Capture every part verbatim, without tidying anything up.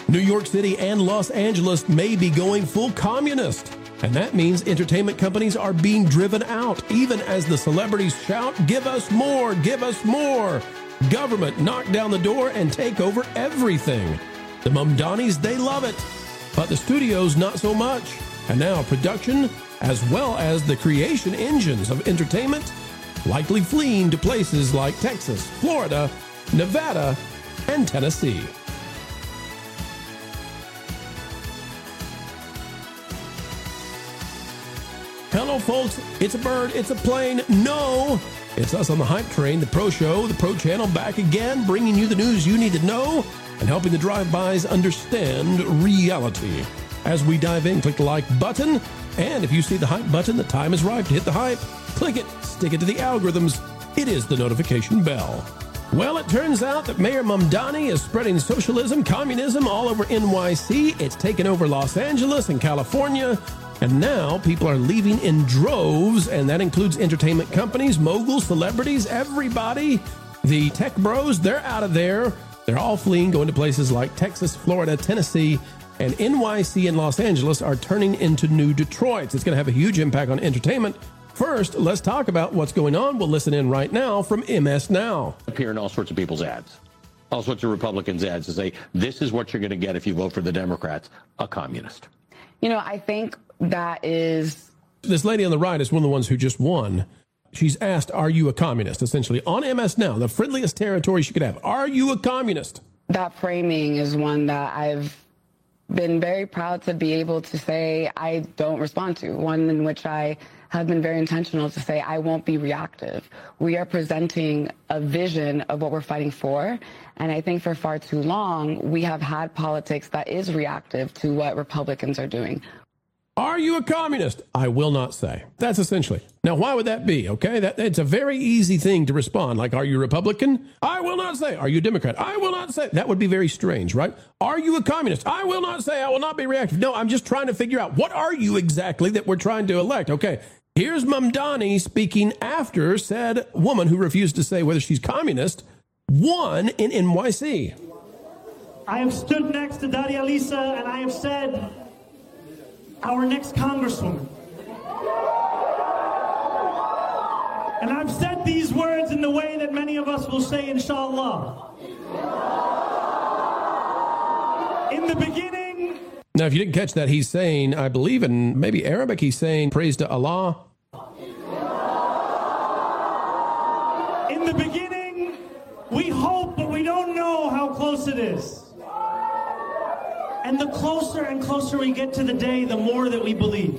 New York City and Los Angeles may be going full communist. And that means entertainment companies are being driven out, even as the celebrities shout, "Give us more, give us more." Government knock down the door and take over everything. The Mamdanis, they love it. But the studios, not so much. And now production, as well as the creation engines of entertainment, likely fleeing to places like Texas, Florida, Nevada, and Tennessee. Hello, folks. It's a bird. It's a plane. No, it's us on the Hype Train, the Pro Show, the Pro Channel, back again, bringing you the news you need to know and helping the drive-bys understand reality. As we dive in, click the like button. And if you see the hype button, the time is right to hit the hype. Click it, stick it to the algorithms. It is the notification bell. Well, it turns out that Mayor Mamdani is spreading socialism, communism all over N Y C. It's taken over Los Angeles and California. And now people are leaving in droves, and that includes entertainment companies, moguls, celebrities, everybody. The tech bros, they're out of there. They're all fleeing, going to places like Texas, Florida, Tennessee, and N Y C and Los Angeles are turning into new Detroits. It's going to have a huge impact on entertainment. First, let's talk about what's going on. We'll listen in right now from M S Now. Appear in all sorts of people's ads, all sorts of Republicans' ads to say, this is what you're going to get if you vote for the Democrats, a communist. You know, I think that is... This lady on the right is one of the ones who just won. She's asked, are you a communist? Essentially, on M S Now, the friendliest territory she could have. Are you a communist? That framing is one that I've been very proud to be able to say I don't respond to, one in which I have been very intentional to say I won't be reactive. We are presenting a vision of what we're fighting for, and I think for far too long, we have had politics that is reactive to what Republicans are doing. Are you a communist? I will not say. That's essentially. Now, why would that be? Okay, that it's a very easy thing to respond. Like, are you Republican? I will not say. Are you Democrat? I will not say. That would be very strange, right? Are you a communist? I will not say. I will not be reactive. No, I'm just trying to figure out what are you exactly that we're trying to elect. Okay, here's Mamdani speaking after said woman who refused to say whether she's communist won in N Y C. I have stood next to Daria Lisa and I have said, our next congresswoman. And I've said these words in the way that many of us will say, inshallah. In the beginning... Now, if you didn't catch that, he's saying, I believe in maybe Arabic, he's saying, praise to Allah. In the beginning, we hope, but we don't know how close it is. And the closer and closer we get to the day, the more that we believe.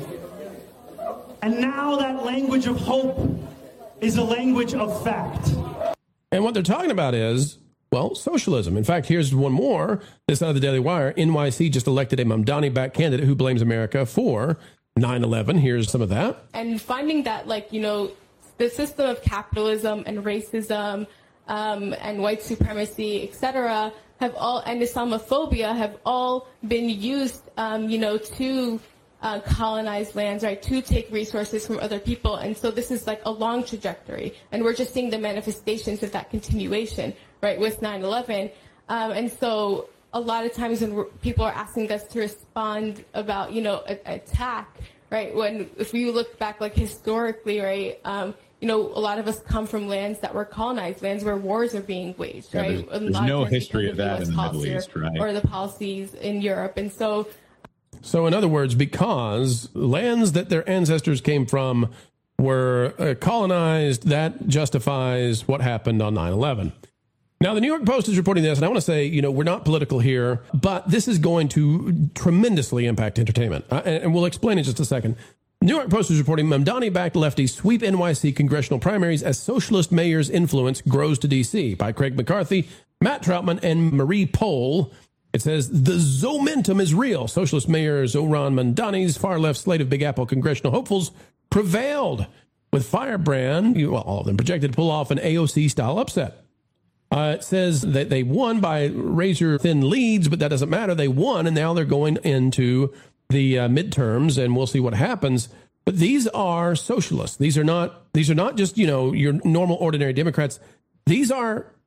And now that language of hope is a language of fact. And what they're talking about is, well, socialism. In fact, here's one more. This out of the Daily Wire. N Y C just elected a Mamdani-backed candidate who blames America for nine eleven. Here's some of that. And finding that, like, you know, the system of capitalism and racism um, and white supremacy, et cetera, have all, and Islamophobia have all been used, um, you know, to uh, colonize lands, right, to take resources from other people. And so this is like a long trajectory. And we're just seeing the manifestations of that continuation, right, with nine eleven. Um, and so a lot of times when we're, people are asking us to respond about, you know, a, attack, right, when if you look back, like, historically, right, um, you know, a lot of us come from lands that were colonized, lands where wars are being waged, yeah, right? There's, there's no history of that in the Middle East, right? Or the policies in Europe. And so... So in other words, because lands that their ancestors came from were uh, colonized, that justifies what happened on nine eleven. Now, the New York Post is reporting this, and I want to say, you know, we're not political here, but this is going to tremendously impact entertainment. Uh, and, and we'll explain in just a second. New York Post is reporting Mamdani-backed lefties sweep N Y C congressional primaries as socialist mayor's influence grows to D C by Craig McCarthy, Matt Troutman, and Marie Pohl. It says, the Zomentum is real. Socialist Mayor Zohran Mamdani's far-left slate of Big Apple congressional hopefuls prevailed, with Firebrand, well, all of them, projected to pull off an A O C-style upset. Uh, it says that they won by razor-thin leads, but that doesn't matter. They won, and now they're going into the uh, midterms, and we'll see what happens. But these are socialists. These are not. These are not just, you know, your normal, ordinary Democrats. These are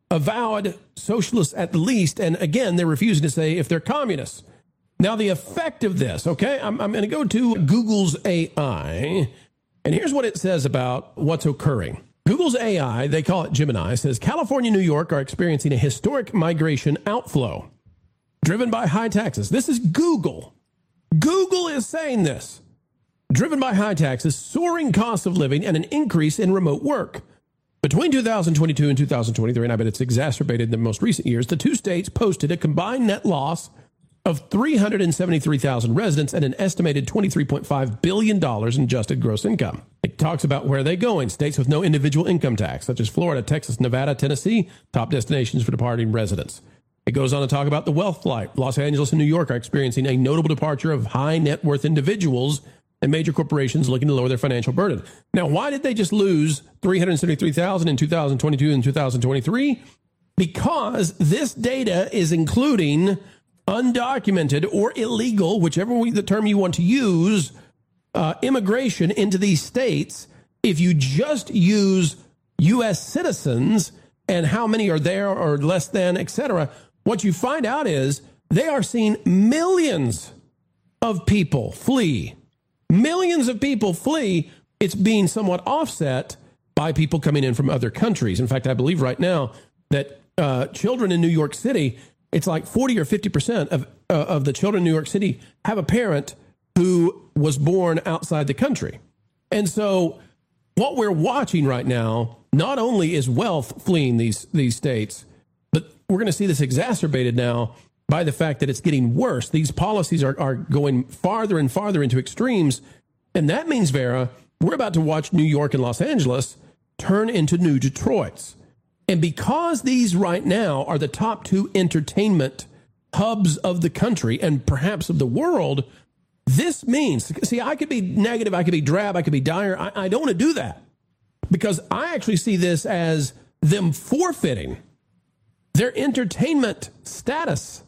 avowed socialists at the least. And again, they're refusing to say if they're communists. Now, the effect of this, okay, I'm, I'm going to go to Google's A I, and here's what it says about what's occurring. Google's A I, they call it Gemini, says California and New York are experiencing a historic migration outflow driven by high taxes. This is Google. Google is saying this. Driven by high taxes, soaring costs of living, and an increase in remote work. Between two thousand twenty-two and two thousand twenty-three, and I bet it's exacerbated in the most recent years, the two states posted a combined net loss of three hundred seventy-three thousand residents and an estimated twenty-three point five billion dollars in adjusted gross income. It talks about where they're going. States with no individual income tax, such as Florida, Texas, Nevada, Tennessee, top destinations for departing residents. It goes on to talk about the wealth flight. Los Angeles and New York are experiencing a notable departure of high net worth individuals and major corporations looking to lower their financial burden. Now, why did they just lose three hundred seventy-three thousand in two thousand twenty-two and two thousand twenty-three? Because this data is including undocumented or illegal, whichever we, the term you want to use, uh, immigration into these states. If you just use U S citizens and how many are there or less than, et cetera, what you find out is they are seeing millions of people flee. Millions of people flee. It's being somewhat offset by people coming in from other countries. In fact, I believe right now that uh, children in New York City, it's like forty or fifty percent of, uh, of the children in New York City have a parent who was born outside the country. And so what we're watching right now, not only is wealth fleeing these, these states, but we're going to see this exacerbated now by the fact that it's getting worse. These policies are, are going farther and farther into extremes. And that means, Vera, we're about to watch New York and Los Angeles turn into new Detroits. And because these right now are the top two entertainment hubs of the country and perhaps of the world, this means, see, I could be negative, I could be drab, I could be dire. I, I don't want to do that because I actually see this as them forfeiting their entertainment status.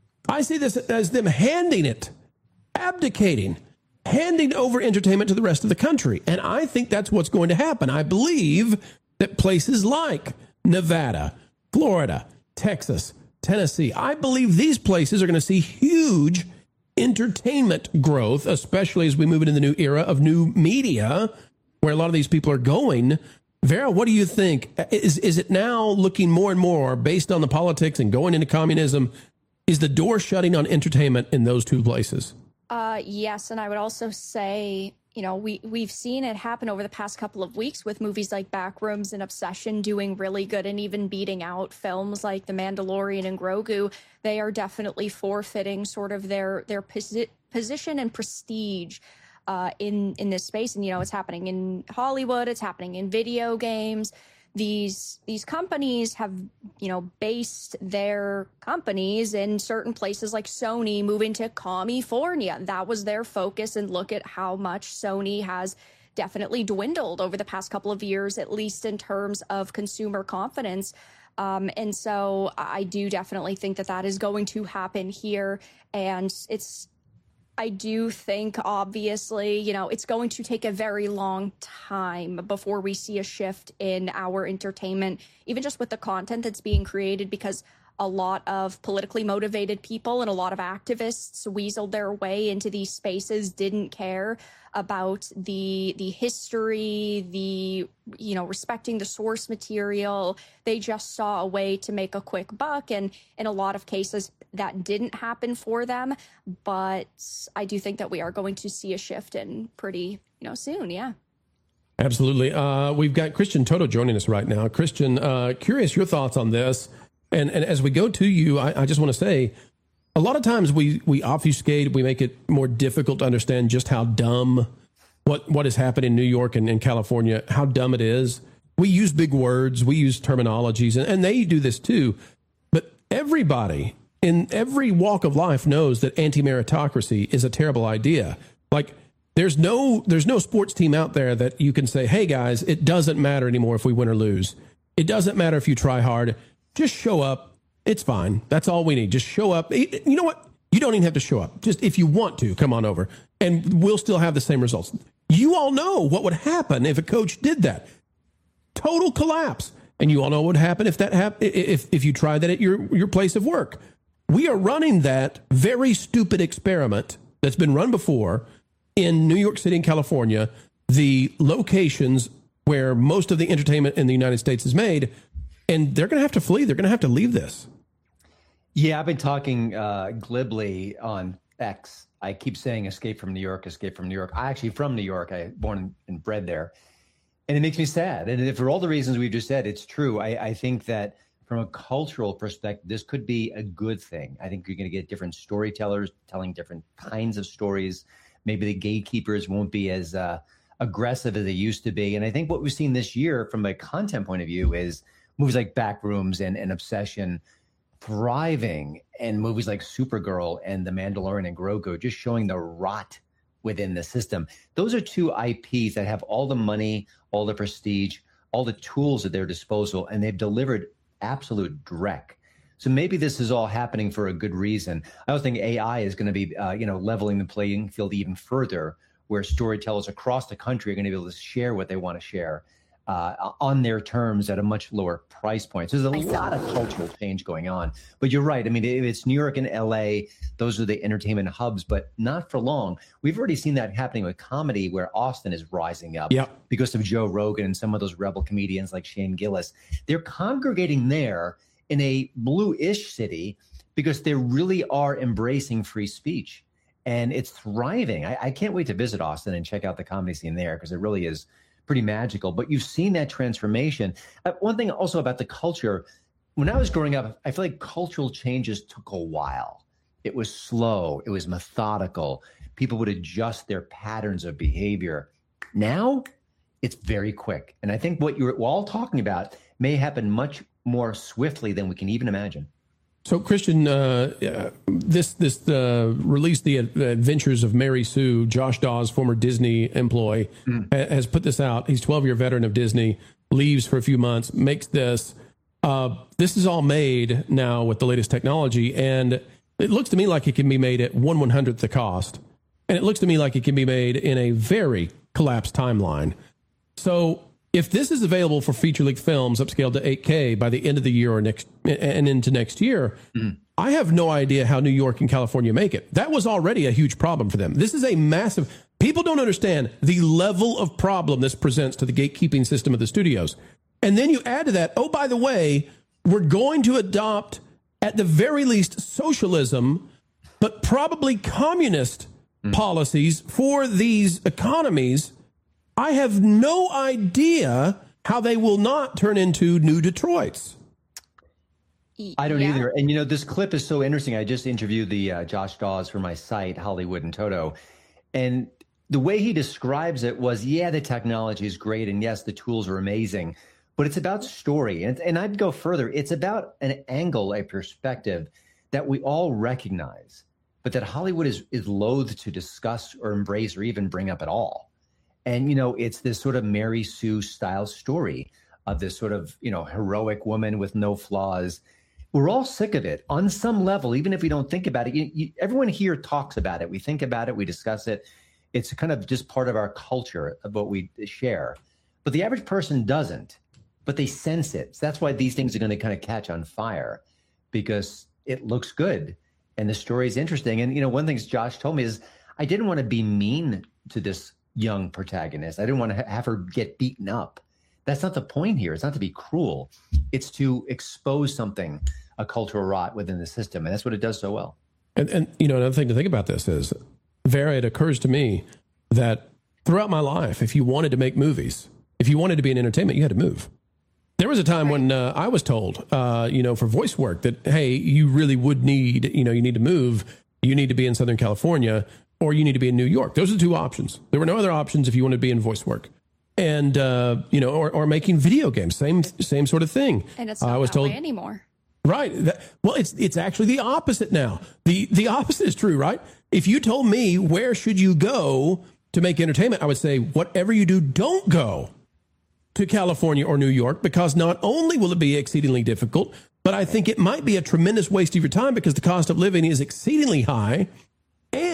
I see this as them handing it, abdicating, handing over entertainment to the rest of the country. And I think that's what's going to happen. I believe that places like Nevada, Florida, Texas, Tennessee, I believe these places are going to see huge entertainment growth, especially as we move into the new era of new media, where a lot of these people are going. Vera, what do you think? Is, is it now looking more and more based on the politics and going into communism? Is the door shutting on entertainment in those two places? Uh, yes, and I would also say, you know, we, we've seen it happen over the past couple of weeks with movies like Backrooms and Obsession doing really good and even beating out films like The Mandalorian and Grogu. They are definitely forfeiting sort of their their posi- position and prestige uh, in, in this space. And, you know, it's happening in Hollywood, it's happening in video games. These these companies have, you know, based their companies in certain places like Sony moving to California. That was their focus. And look at how much Sony has definitely dwindled over the past couple of years, at least in terms of consumer confidence. Um, and so I do definitely think that that is going to happen here. And it's I do think, obviously, you know, it's going to take a very long time before we see a shift in our entertainment, even just with the content that's being created, because a lot of politically motivated people and a lot of activists weaseled their way into these spaces, didn't care about the the history, the, you know, respecting the source material. They just saw a way to make a quick buck. And in a lot of cases, that didn't happen for them. But I do think that we are going to see a shift in pretty, you know, soon. Yeah. Absolutely. Uh, we've got Christian Toto joining us right now. Christian, uh, curious your thoughts on this. And and as we go to you, I, I just want to say, a lot of times we, we obfuscate, we make it more difficult to understand just how dumb what, what has happened in New York and in California, how dumb it is. We use big words, we use terminologies, and, and they do this too. But everybody in every walk of life knows that anti-meritocracy is a terrible idea. Like, there's no there's no sports team out there that you can say, hey, guys, it doesn't matter anymore if we win or lose. It doesn't matter if you try hard. Just show up. It's fine. That's all we need. Just show up. You know what? You don't even have to show up. Just if you want to, come on over, and we'll still have the same results. You all know what would happen if a coach did that. Total collapse. And you all know what would happen if that hap- if if you tried that at your, your place of work. We are running that very stupid experiment that's been run before in New York City and California, the locations where most of the entertainment in the United States is made, and they're going to have to flee. They're going to have to leave this. Yeah, I've been talking uh, glibly on X. I keep saying escape from New York, escape from New York. I actually from New York. I born and bred there. And it makes me sad. And for all the reasons we've just said, it's true. I, I think that from a cultural perspective, this could be a good thing. I think you're going to get different storytellers telling different kinds of stories. Maybe the gatekeepers won't be as uh, aggressive as they used to be. And I think what we've seen this year from a content point of view is movies like Backrooms and, and Obsession thriving, and movies like Supergirl and The Mandalorian and Grogu just showing the rot within the system. Those are two I Ps that have all the money, all the prestige, all the tools at their disposal, and they've delivered absolute dreck. So maybe this is all happening for a good reason. I also think A I is going to be, uh, you know, leveling the playing field even further, where storytellers across the country are going to be able to share what they want to share uh, on their terms at a much lower price point. So there's a lot of cultural change going on. But you're right. I mean, if it's New York and L A, those are the entertainment hubs, but not for long. We've already seen that happening with comedy, where Austin is rising up yep. because of Joe Rogan and some of those rebel comedians like Shane Gillis. They're congregating there in a blue-ish city because they really are embracing free speech. And it's thriving. I, I can't wait to visit Austin and check out the comedy scene there, because it really is pretty magical. But you've seen that transformation. Uh, one thing also about the culture, when I was growing up, I feel like cultural changes took a while. It was slow. It was methodical. People would adjust their patterns of behavior. Now, it's very quick. And I think what you're all talking about may happen much more swiftly than we can even imagine. So, Christian, uh, uh, this this uh, released the adventures of Mary Sue. Josh Dawes, former Disney employee, mm. ha- has put this out. He's a twelve-year veteran of Disney, leaves for a few months, makes this. Uh, this is all made now with the latest technology, and it looks to me like it can be made at one one-hundredth the cost. And it looks to me like it can be made in a very collapsed timeline. So if this is available for feature-length films upscaled to eight K by the end of the year or next and into next year, mm. I have no idea how New York and California make it. That was already a huge problem for them. This is a massive... People don't understand the level of problem this presents to the gatekeeping system of the studios. And then you add to that, oh, by the way, we're going to adopt, at the very least, socialism, but probably communist mm. policies for these economies. I have no idea how they will not turn into new Detroits. I don't yeah. either. And, you know, this clip is so interesting. I just interviewed the uh, Josh Dawes for my site, Hollywood and Toto. And the way he describes it was, yeah, the technology is great. And yes, the tools are amazing. But it's about story. And, and I'd go further. It's about an angle, a perspective that we all recognize, but that Hollywood is, is loath to discuss or embrace or even bring up at all. And, you know, it's this sort of Mary Sue style story of this sort of, you know, heroic woman with no flaws. We're all sick of it on some level, even if we don't think about it. You, you, everyone here talks about it. We think about it. We discuss it. It's kind of just part of our culture of what we share. But the average person doesn't, but they sense it. So that's why these things are going to kind of catch on fire, because it looks good and the story is interesting. And, you know, one thing Josh told me is, I didn't want to be mean to this young protagonist. I didn't want to have her get beaten up. That's not the point here. It's not to be cruel. It's to expose something, a cultural rot within the system. And that's what it does so well. And, and you know, another thing to think about this is, Vera, it occurs to me that throughout my life, if you wanted to make movies, if you wanted to be in entertainment, you had to move. There was a time when uh, I was told, uh, you know, for voice work that, hey, you really would need, you know, you need to move. You need to be in Southern California, or you need to be in New York. Those are the two options. There were no other options if you wanted to be in voice work. And, uh, you know, or, or making video games, same same sort of thing. And it's not I was that told, way anymore. Right. That, well, it's it's actually the opposite now. The the opposite is true, right? If you told me where should you go to make entertainment, I would say whatever you do, don't go to California or New York, because not only will it be exceedingly difficult, but I think it might be a tremendous waste of your time because the cost of living is exceedingly high. And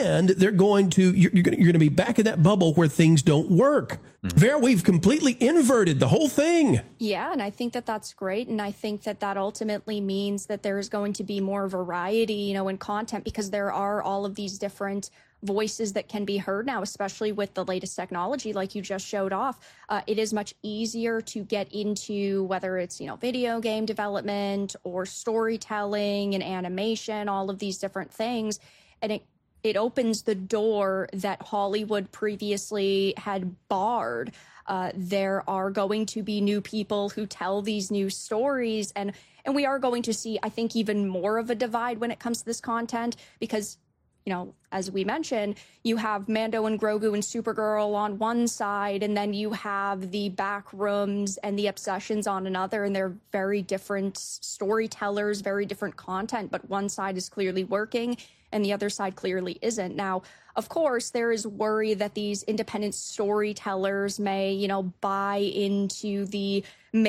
and they're going to you're, you're going you're going to be back in that bubble where things don't work. Mm-hmm. There, we've completely inverted the whole thing. Yeah, and I think that that's great, and I think that that ultimately means that there is going to be more variety, you know, in content, because there are all of these different voices that can be heard now, especially with the latest technology, like you just showed off. Uh, it is much easier to get into, whether it's, you know, video game development or storytelling and animation, all of these different things. And it, it opens the door that Hollywood previously had barred. Uh, there are going to be new people who tell these new stories. And, and we are going to see, I think, even more of a divide when it comes to this content, because, you know, as we mentioned, you have Mando and Grogu and Supergirl on one side, and then you have the Backrooms and the Obsessions on another, and they're very different storytellers, very different content, but one side is clearly working and the other side clearly isn't. Now, of course, there is worry that these independent storytellers may, you know, buy into the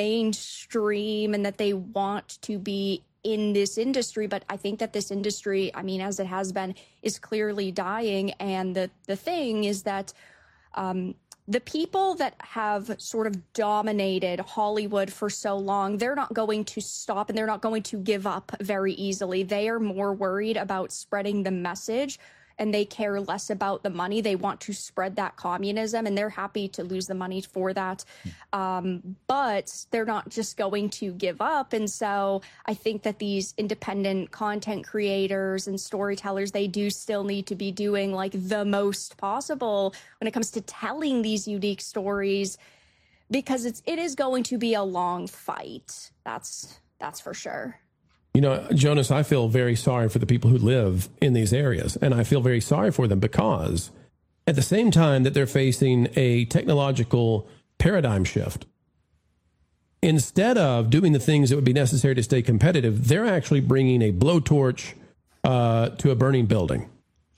mainstream and that they want to be in this industry. But I think that this industry, I mean, as it has been, is clearly dying. And the, the thing is that um, the people that have sort of dominated Hollywood for so long, they're not going to stop and they're not going to give up very easily. They are more worried about spreading the message, and they care less about the money. They want to spread that communism, and they're happy to lose the money for that. Um, but they're not just going to give up. And so I think that these independent content creators and storytellers, they do still need to be doing like the most possible when it comes to telling these unique stories, because it's, it is going to be a long fight. That's, that's for sure. You know, Jonas, I feel very sorry for the people who live in these areas, and I feel very sorry for them because at the same time that they're facing a technological paradigm shift, instead of doing the things that would be necessary to stay competitive, they're actually bringing a blowtorch uh, to a burning building.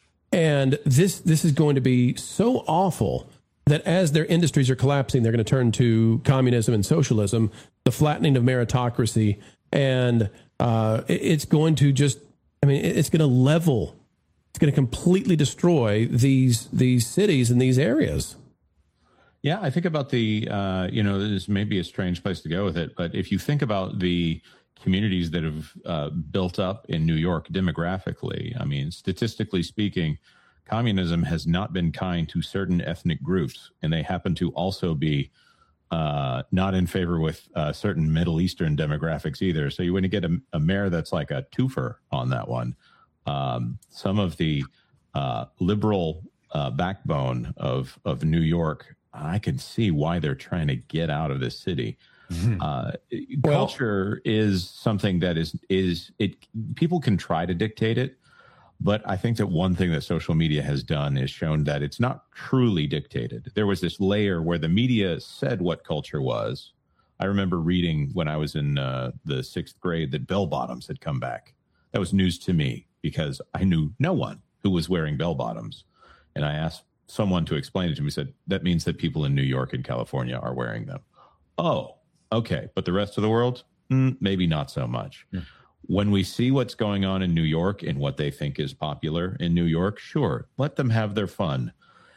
And this this is going to be so awful that as their industries are collapsing, they're going to turn to communism and socialism, the flattening of meritocracy, and Uh, it, it's going to just, I mean, it, it's going to level, it's going to completely destroy these these cities and these areas. Yeah, I think about the, uh, you know, this may be a strange place to go with it, but if you think about the communities that have uh, built up in New York demographically, I mean, statistically speaking, communism has not been kind to certain ethnic groups, and they happen to also be uh, not in favor with uh, certain Middle Eastern demographics either. So you want to get a, a mayor that's like a twofer on that one. Um, some of the uh, liberal uh, backbone of, of New York, I can see why they're trying to get out of this city. Mm-hmm. Uh, well, culture is something that is, is it, people can try to dictate it, but I think that one thing that social media has done is shown that it's not truly dictated. There was this layer where the media said what culture was. I remember reading when I was in uh, the sixth grade that bell bottoms had come back. That was news to me because I knew no one who was wearing bell bottoms. And I asked someone to explain it to me, said, that means that people in New York and California are wearing them. Oh, okay. But the rest of the world, mm, maybe not so much. Yeah. When we see what's going on in New York and what they think is popular in New York, sure, let them have their fun.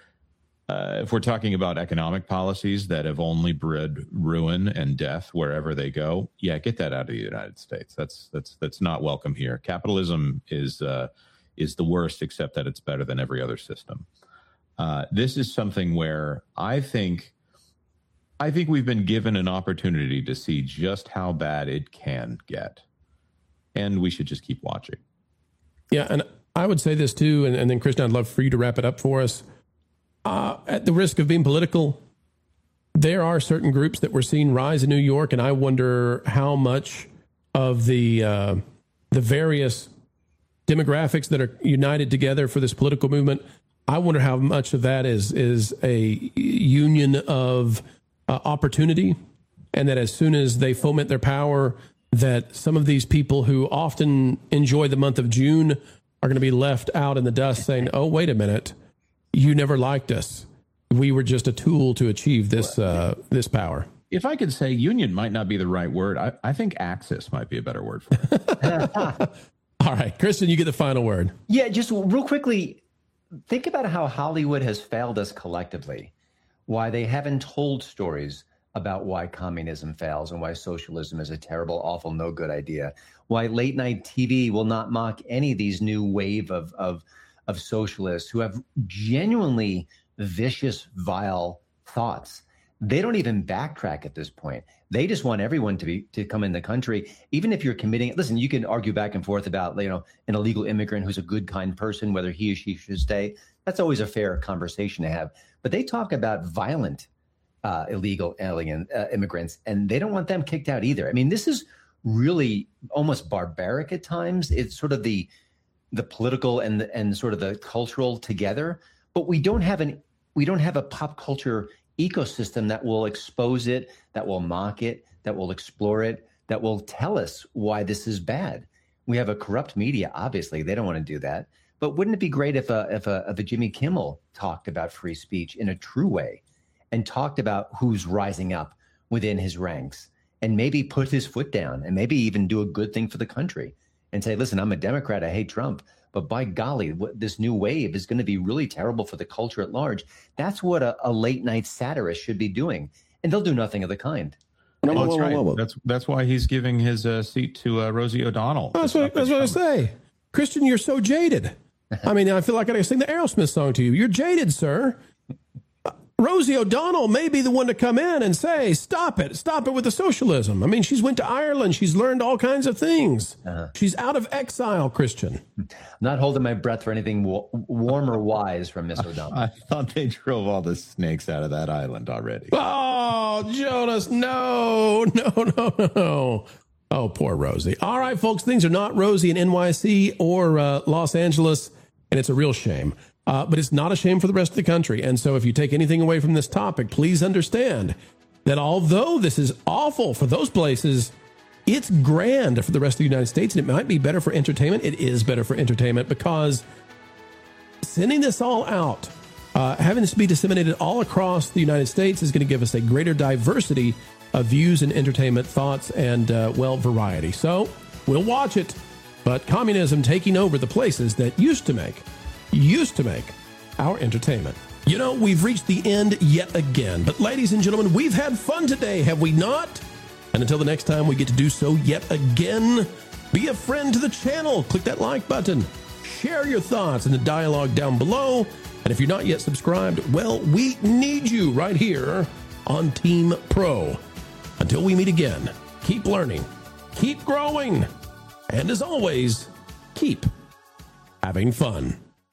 Uh, if we're talking about economic policies that have only bred ruin and death wherever they go, yeah, get that out of the United States. That's that's that's not welcome here. Capitalism is uh, is the worst, except that it's better than every other system. Uh, this is something where I think I think we've been given an opportunity to see just how bad it can get. And we should just keep watching. Yeah, and I would say this too, and, and then Kristen, I'd love for you to wrap it up for us. Uh, at the risk of being political, there are certain groups that we're seeing rise in New York, and I wonder how much of the uh, the various demographics that are united together for this political movement, I wonder how much of that is is a union of uh, opportunity, and that as soon as they foment their power, that some of these people who often enjoy the month of June are going to be left out in the dust saying, oh, wait a minute, you never liked us. We were just a tool to achieve this uh, this power. If I could say union might not be the right word, I, I think axis might be a better word for it. All right, Kristen, you get the final word. Yeah, just real quickly, think about how Hollywood has failed us collectively, why they haven't told stories about why communism fails and why socialism is a terrible, awful, no good idea, why late night T V will not mock any of these new wave of, of, of socialists who have genuinely vicious, vile thoughts. They don't even backtrack at this point. They just want everyone to be to come in the country, even if you're committing. Listen, you can argue back and forth about, you know, an illegal immigrant who's a good, kind person, whether he or she should stay. That's always a fair conversation to have. But they talk about violent uh, illegal alien uh, immigrants, and they don't want them kicked out either. I mean, this is really almost barbaric at times. It's sort of the the political and the, and sort of the cultural together, but we don't have an we don't have a pop culture ecosystem that will expose it, that will mock it, that will explore it, that will tell us why this is bad. We have a corrupt media, obviously. They don't want to do that. But wouldn't it be great if a, if a, if a Jimmy Kimmel talked about free speech in a true way and talked about who's rising up within his ranks and maybe put his foot down and maybe even do a good thing for the country and say, listen, I'm a Democrat, I hate Trump, but by golly, what, this new wave is going to be really terrible for the culture at large. That's what a, a late night satirist should be doing. And they'll do nothing of the kind. No, well, that's right. That's, that's why he's giving his uh, seat to uh, Rosie O'Donnell. That's what, that's what I say. Christian, you're so jaded. I mean, I feel like I got to sing the Aerosmith song to you. You're jaded, sir. Rosie O'Donnell may be the one to come in and say, stop it. Stop it with the socialism. I mean, she's went to Ireland. She's learned all kinds of things. Uh-huh. She's out of exile, Christian. I'm not holding my breath for anything w- warm or wise from Miss O'Donnell. I thought they drove all the snakes out of that island already. Oh, Jonas, no, no, no, no. Oh, poor Rosie. All right, folks, things are not rosy in N Y C or uh, Los Angeles, and it's a real shame. Uh, but it's not a shame for the rest of the country. And so if you take anything away from this topic, please understand that although this is awful for those places, it's grand for the rest of the United States. And it might be better for entertainment. It is better for entertainment because sending this all out, uh, having this be disseminated all across the United States is going to give us a greater diversity of views and entertainment thoughts and, uh, well, variety. So we'll watch it. But communism taking over the places that used to make used to make our entertainment. You know, we've reached the end yet again. But ladies and gentlemen, we've had fun today, have we not? And until the next time we get to do so yet again, be a friend to the channel. Click that like button. Share your thoughts in the dialogue down below. And if you're not yet subscribed, well, we need you right here on Team Pro. Until we meet again, keep learning, keep growing, and as always, keep having fun.